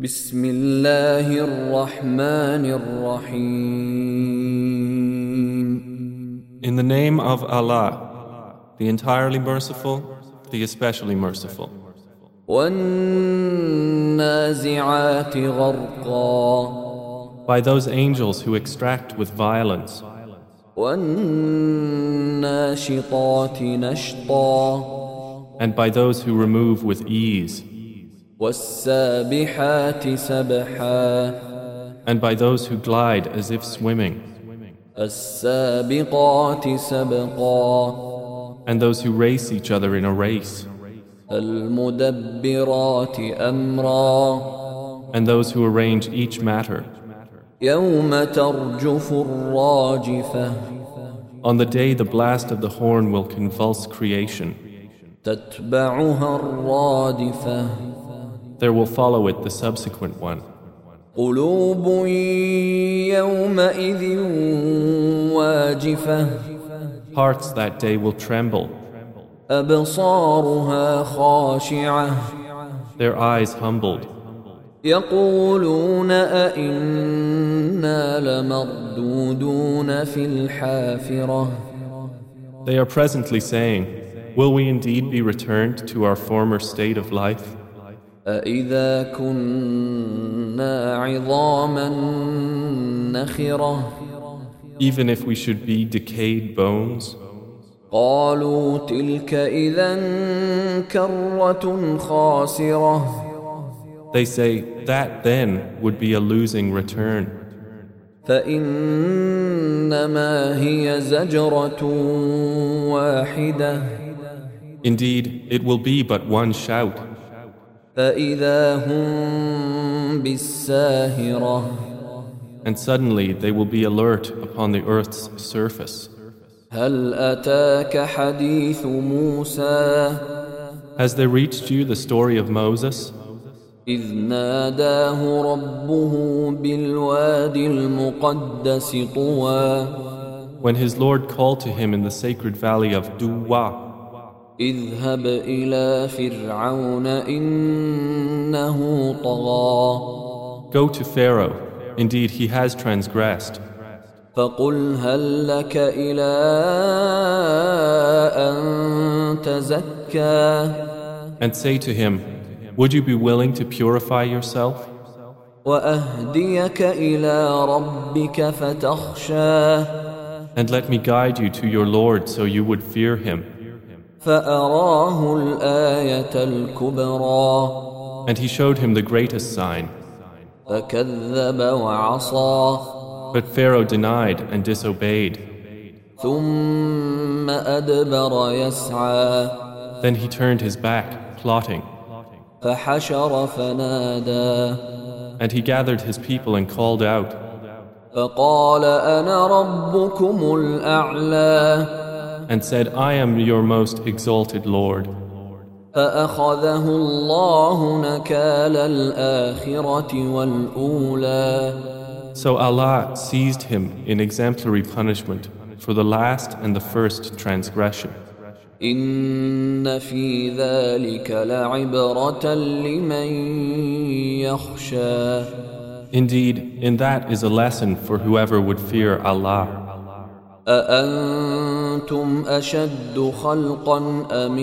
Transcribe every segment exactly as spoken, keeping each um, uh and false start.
بسم الله الرحمن الرحيم. In the name of Allah, the entirely merciful, the especially merciful. والنازعات غرقا. By those angels who extract with violence. والناشطات نشطا. And by those who remove with ease. والسابحات سبحا. And by those who glide as if swimming. السابقات سبقا. And those who race each other in a race. المدبرات أمرا. And those who arrange each matter. يوم ترجف الراجفة. On the day the blast of the horn will convulse creation. تتبعها الرادفة. There will follow it the subsequent one. قلوب يومئذ واجفة. Hearts that day will tremble. أبصارها خاشعة. Their eyes humbled. يقولون أئنا لمردودون في الحافرة. They are presently saying, will we indeed be returned to our former state of life? أإذا كنا عظاما نخرة. Even if we should be decayed bones? قالوا تلك إذا كرة خاسرة. They say, that then would be a losing return. فإنما هي زجرة واحدة. Indeed, it will be but one shout. فإذا هم بالساهرة. And suddenly they will be alert upon the earth's surface. هل أتاك حديث موسى. Has there reached you the story of Moses? إذ ناداه ربه بالوادي المقدس طوى. When his Lord called to him in the sacred valley of Duwa. اذهب إلى فرعون إنه طغى. Go to Pharaoh, indeed he has transgressed. فقل هل لك إلى أن تزكى. And say to him, would you be willing to purify yourself? وأهديك إلى ربك فتخشى. And let me guide you to your Lord so you would fear him. فأراه الآية الكبرى. And he showed him the greatest sign. فكذب وعصى. But Pharaoh denied and disobeyed. ثم أدبر يسعى. Then he turned his back, plotting. فحشر فنادى. And he gathered his people and called out. فقال أنا ربكم الأعلى. And said, I am your most exalted Lord. فأخذه الله نكال الآخرة والأولى. So Allah seized him in exemplary punishment for the last and the first transgression. إن في ذلك لعبرة لمن يخشى. Indeed, in that is a lesson for whoever would fear Allah. أأنتم أشد خلقا أم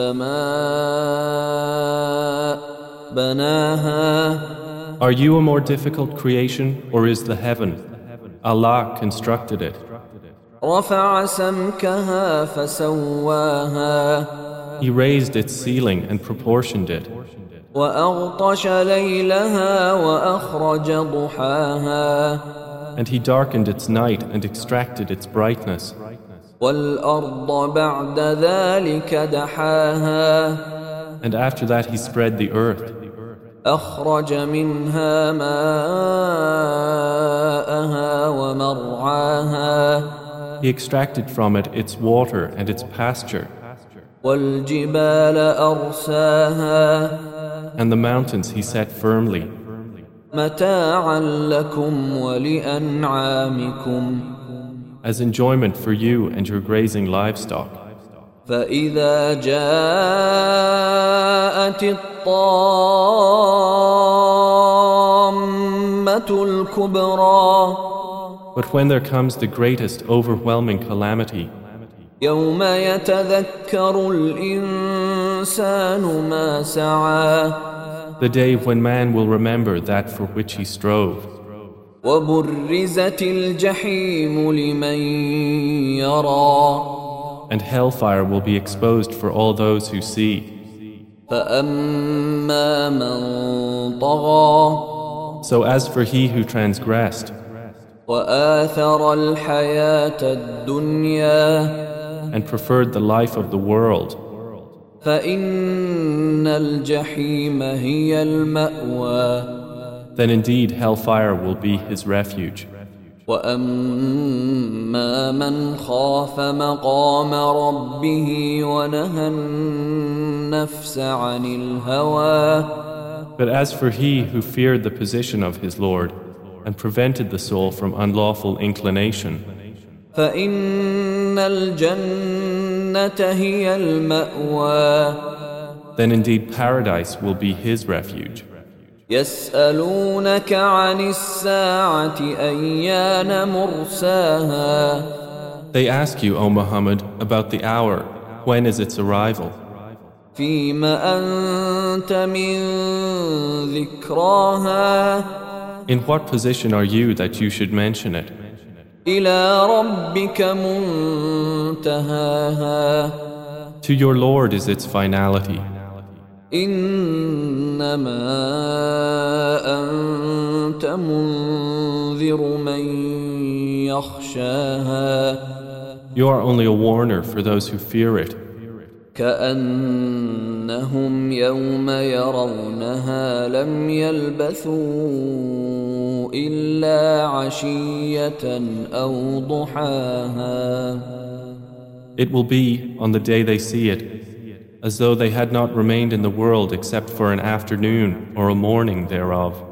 السماء بناها. Are you a more difficult creation, or is the heaven? Allah constructed it. رفع سمكها فسواها. He raised its ceiling and proportioned it. وأغطش ليلها وأخرج ضحاها. And he darkened its night and extracted its brightness. والأرض بعد ذلك دحاها. And after that he spread the earth. أخرج منها ماءها ومرعاها. He extracted from it its water and its pasture. والجبال أرساها. And the mountains he set firmly. متاعا لكم ولأنعامكم. As enjoyment for you and your grazing livestock. فإذا جاءت الطامة الكبرى But when there comes the greatest overwhelming calamity, يوم يتذكر الإنسان ما سعى the day when man will remember that for which he strove, وبرزت الجحيم لمن يرى and hellfire will be exposed for all those who see. فأما من طغى So as for he who transgressed وآثر الحياة الدنيا and preferred the life of the world, فإن الجحيم هي المأوى then indeed hellfire will be his refuge. وأما من خاف مقام ربه ونهى النفس عن الهوى But as for he who feared the position of his Lord and prevented the soul from unlawful inclination, فإن الجنة هي المأوى then indeed paradise will be his refuge. يسألونك عن الساعة أيان مرساها They ask you, O Muhammad, about the hour, when is its arrival? فيما أنت من ذكراها In what position are you that you should mention it? إلى ربك منتهاها To your Lord is its finality. إنما أنت منذر من يخشاها You are only a warner for those who fear it. كأنهم يوم يرونها لم يلبثوا إلا عشية أو ضحاها It will be, on the day they see it, as though they had not remained in the world except for an afternoon or a morning thereof.